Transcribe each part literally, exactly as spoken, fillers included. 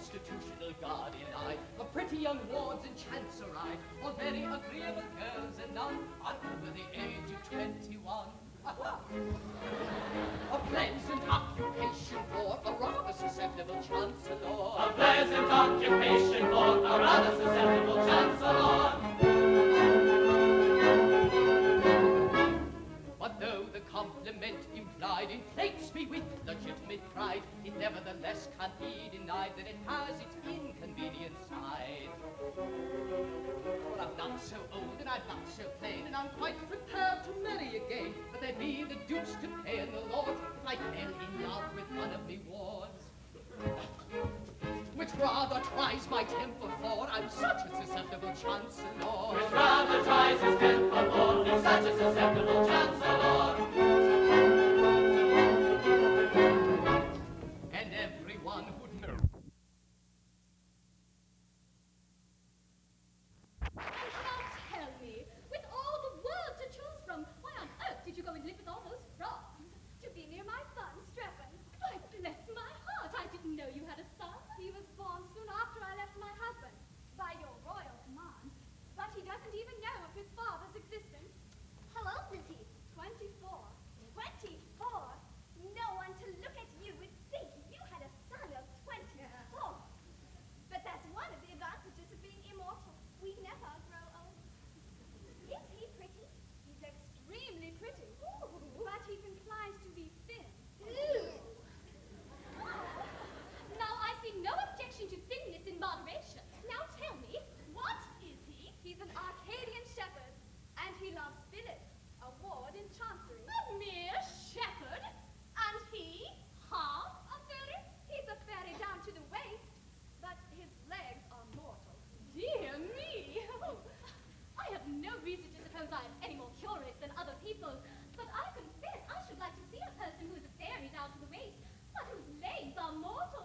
constitutional guardian I of pretty young wards in Chancery, all very agreeable girls, and none are over the age of twenty-one. A pleasant occupation for a rather susceptible chancellor. A pleasant occupation for a rather susceptible chancellor. But though the compliment implied inflates me with legitimate pride, it nevertheless can't be denied that it has its inconvenient side. For I'm not so old and I'm not so plain, and I'm quite prepared to marry again, but there'd be the deuce to pay in the Lord if I fell in love with one of me wards. Which rather tries my temper, for I'm such a susceptible chancellor. Which rather tries his temper, for he's such a susceptible chancellor. And everyone would know. Now tell me, with all the world to choose from, why on earth did you go and live with all those frogs? To be near my son, Strephon. Why, bless my heart, I didn't know you had a son. He was born soon after I left my husband, by your royal command. But he doesn't even know of his father's existence. How old is he? Twenty-four. Twenty-four? No one to look at you would think you had a son of twenty-four. But that's one of the advantages of being immortal. We never grow old. Is he pretty? He's extremely pretty. Ooh. But he inclines to be thin. Ew. Now, I see no objection to thinness in moderation. Now tell me, what is he? He's an Arcadian shepherd, and he loves Phyllis, a ward in Chancery. A mere shepherd? And he half a fairy? He's a fairy down to the waist, but his legs are mortal. Dear me! I have no reason to suppose I am any more curious than other people, but I confess I should like to see a person who is a fairy down to the waist, but whose legs are mortal.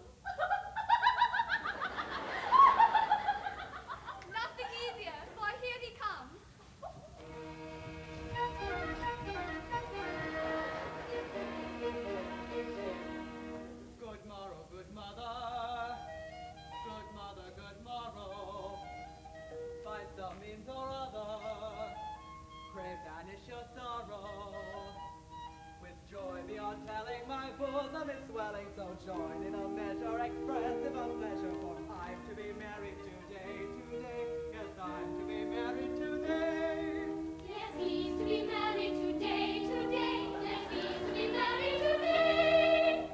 Nothing easier, for here he comes. Good morrow, good mother. Good mother, good morrow. By some means or other, pray banish your sorrow. With joy beyond telling, my bosom is swelling, so join in a measure expressive of pleasure, for I'm to be married today, today. Yes, I'm to be married today. Yes, he's to be married today, today. Yes, he's to be married today.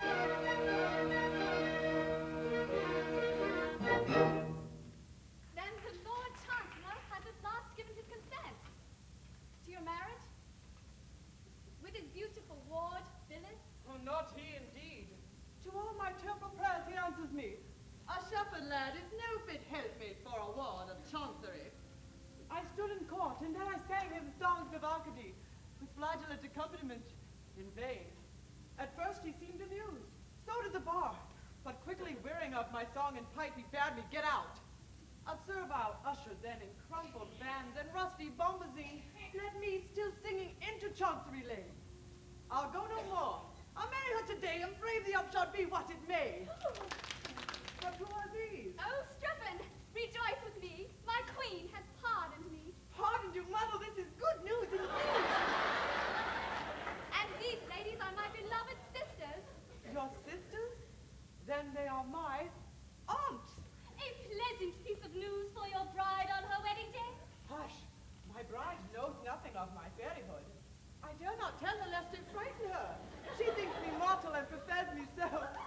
Then the Lord Chancellor has at last given his consent to your marriage with his beautiful ward, Phyllis. Oh, not he indeed. To all my temple prayers he answers me. A shepherd lad is no fit helpmate for a ward of Chancery. I stood in court, and then I sang him songs of Arcady, with flagellant accompaniment, in vain. At first he seemed amused, so did the bar, but quickly wearying of my song and pipe, he bade me get out. A servile usher then in crumpled bands and rusty bombazine led me, still singing, into Chancery Lane. I'll go no more. I'll marry her today, and brave the upshot be what it may. But who are these? Oh, Strephon, rejoice with me. My queen has pardoned me. Pardon you, mother, this is good news indeed. And these ladies are my beloved sisters. Your sisters? Then they are my aunts. A pleasant piece of news for your bride on her wedding day. Hush, my bride knows nothing of my fairyhood. I dare not tell her lest it frighten her. She thinks me mortal and prefers me so.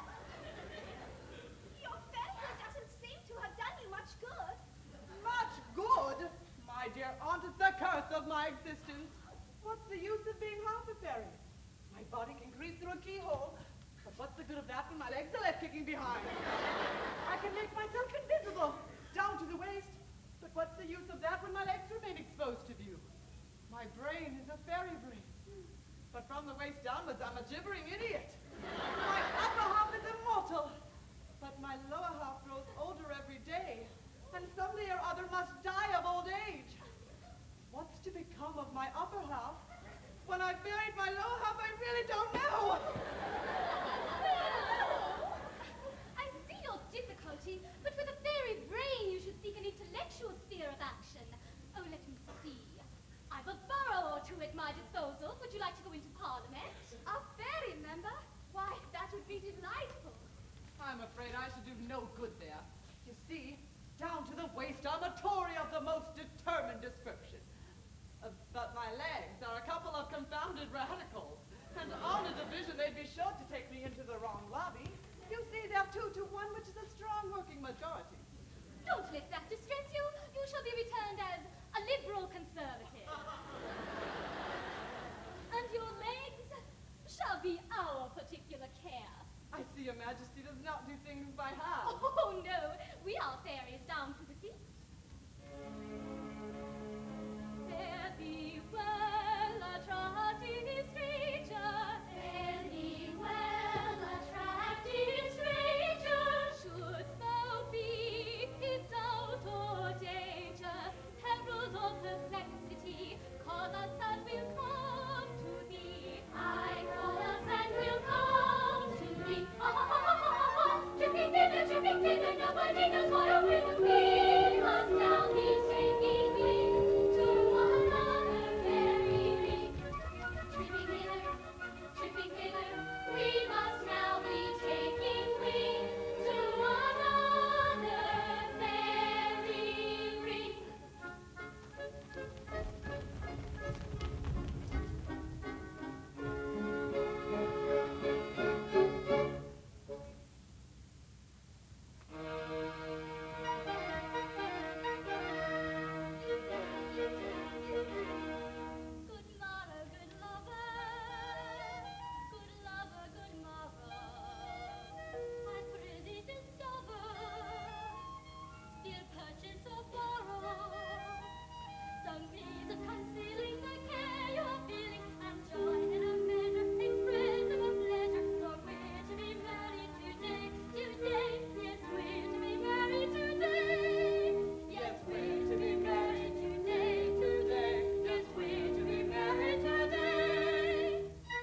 Your fairyhood doesn't seem to have done you much good. Much good? My dear aunt, it's the curse of my existence. What's the use of being half a fairy? My body can creep through a keyhole, but what's the good of that when my legs are left kicking behind? I can make myself invisible, down to the waist, but what's the use of that when my legs remain exposed to view? My brain is a fairy brain, but from the waist downwards I'm a gibbering idiot. My upper half is immortal, but my lower half grows older every day, and someday or other must die of old age. What's to become of my upper half? When I've buried my lower half, I really don't know. I see your difficulty. afraid I should do no good there. You see, down to the waist I'm a Tory of the most determined description. Uh, but my legs are a couple of confounded radicals. And on a division, they'd be sure to take me into the wrong lobby. You see, they're two to one, which is a strong working majority. Don't let that distress you. You shall be returned as a liberal conservative. And your legs shall be our particular care. I see your majesty does not do things by half. Oh, no. We are fairies down to the feet. Fare thee well, attractive stranger. Fare thee well, attractive stranger. Shouldst thou be in doubt or danger, perils or perplexity, call us and we'll come to thee. I call us and we'll come to thee. Ah, ah, ah, ah, ah, ah. Tripping hither, tripping thither, nobody knows what a will we must now be taking wing to another fairy ring. Tripping hither, tripping hither, we must now be taking wing to another fairy ring. Good mother, good lover, good lover, good mother, I prithee discover, dear purchase or borrow, some means of concealing the care you're feeling, and join in a measure, express of a pleasure, for we're to be married today, today, yes, we're to be married today, yes, we're to be married today, today, yes, we're to be married today.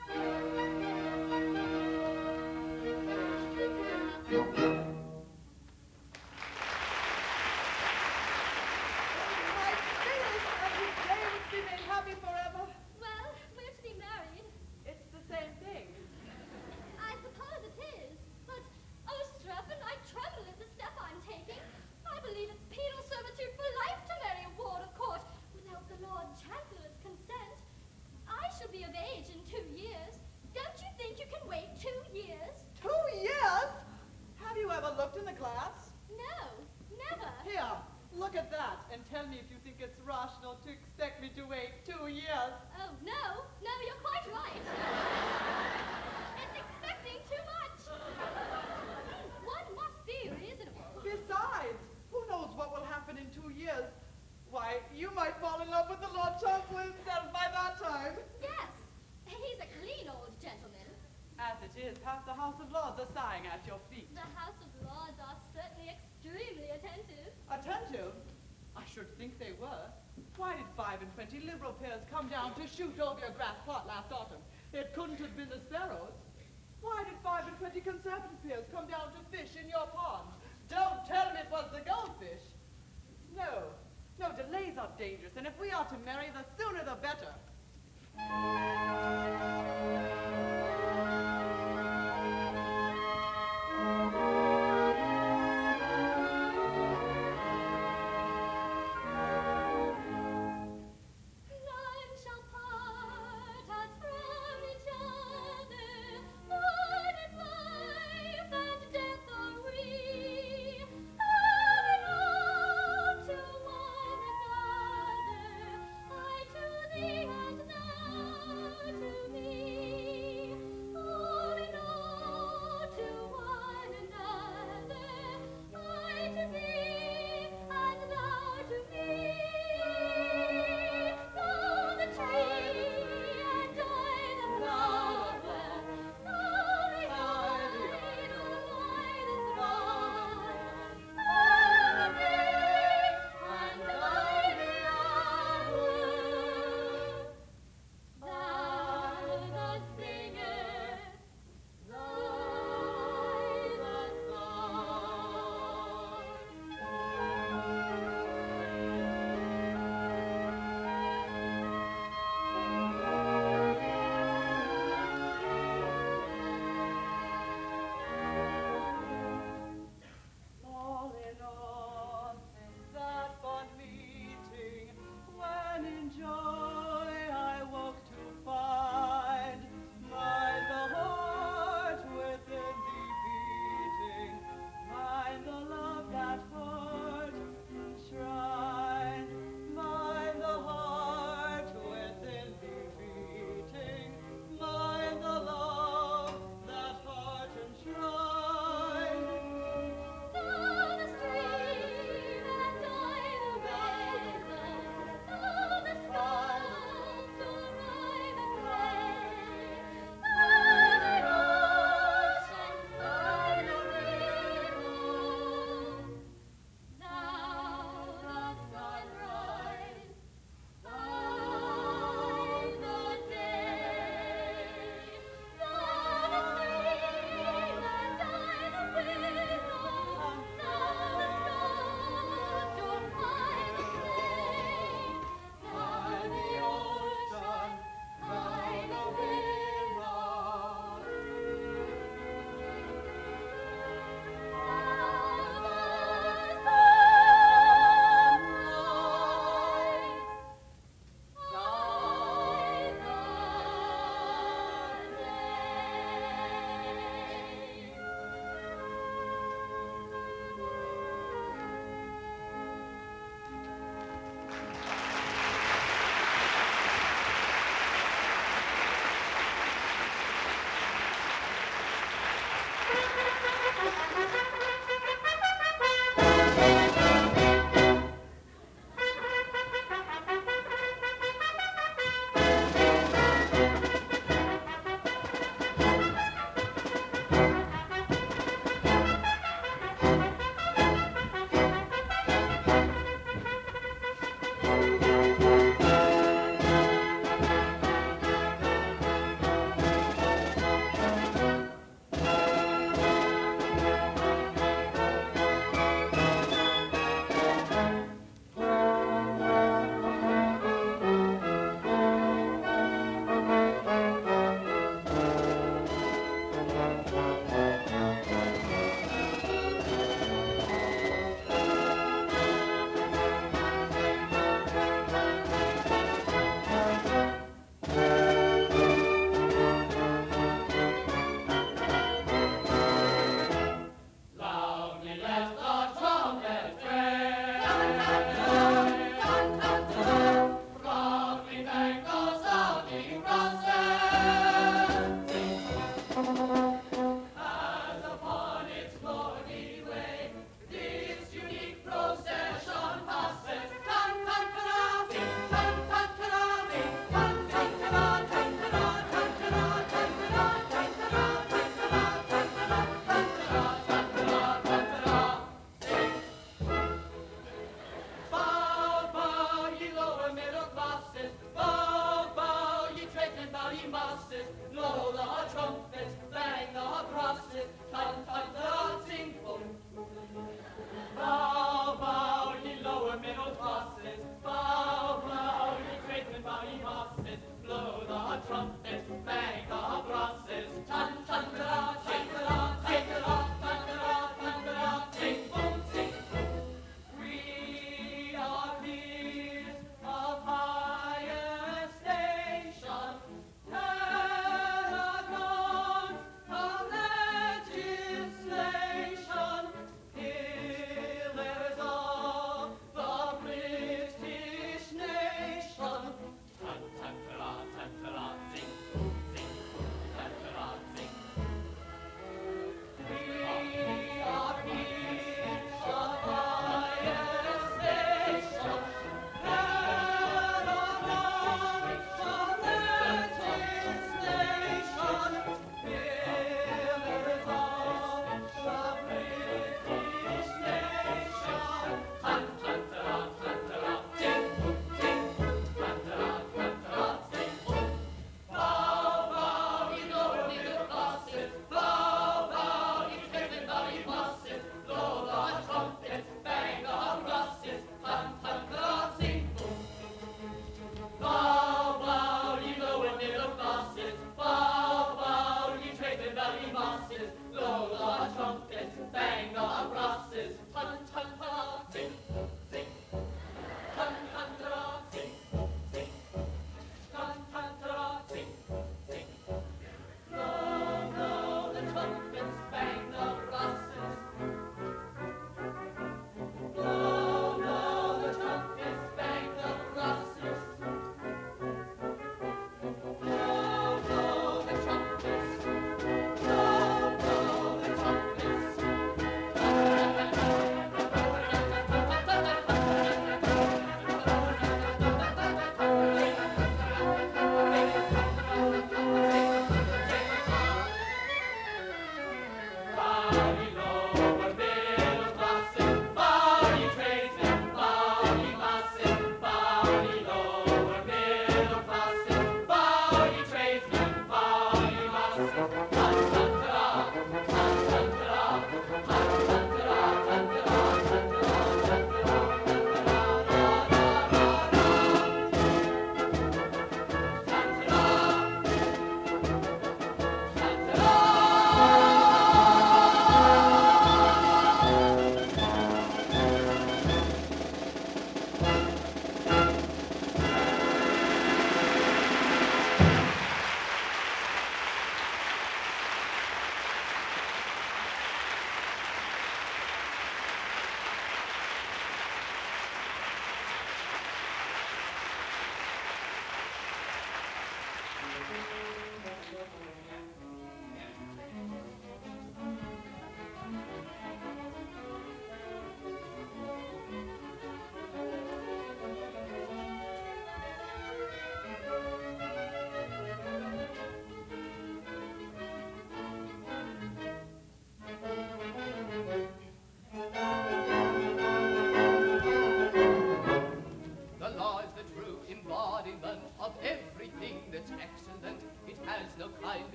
My goodness, every day would be made happy forever. Well, we're to be married. It's the same thing. I suppose it is. But, oh, Strephon, I tremble at the step I'm taking. I believe it's penal servitude for life to marry a ward of court without the Lord Chancellor's consent. I shall be of age in two years. Don't you think you can wait two years? Two years? Have you ever looked in the glass? No, never. Here, look at that and tell me if you think it's rational to expect me to wait two years. Oh, no, no, you're quite right. It's expecting too much. One must be reasonable. Besides, who knows what will happen in two years? Why, you might fall in love with the Lord Chancellor himself by that time. Yes, he's a clean old gentleman. As it is, half the House of Lords are sighing at your feet. The House of Lords are certainly extremely attentive. Attentive? I should think they were. Why did five and twenty Liberal peers come down to shoot over your grass plot last autumn? It couldn't have been the sparrows. Why did five and twenty Conservative peers come down to fish in your pond? Don't tell me it was the goldfish. No, no, delays are dangerous, and if we are to marry, the sooner the better. None shall part us from each other, born in life and death are we, having all to one another, I to thee and thou to me.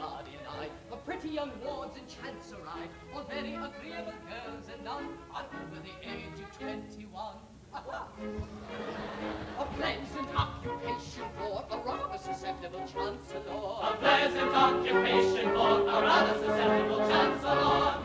far deny. For pretty young wards in Chancery, all very agreeable girls, and none are over the age of twenty-one. A pleasant occupation for a rather susceptible chancellor. A pleasant occupation for a rather susceptible chancellor.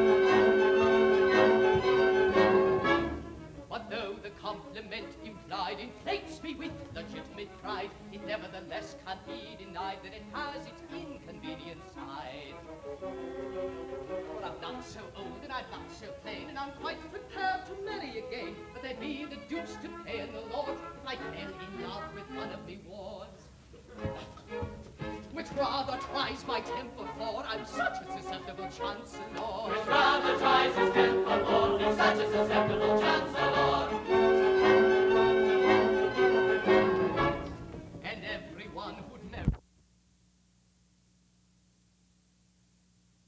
But though the compliment implied inflates me with legitimate pride, it nevertheless can't be denied that it has its inconvenient side. For I'm not so old and I'm not so plain, and I'm quite prepared to marry again, but there'd be the deuce to pay in the Lord if I fell in love with one of me wards. Which rather tries my temper, for I'm such a susceptible chancellor. Which rather tries his temper, for he's such a susceptible chancellor. And everyone who'd marry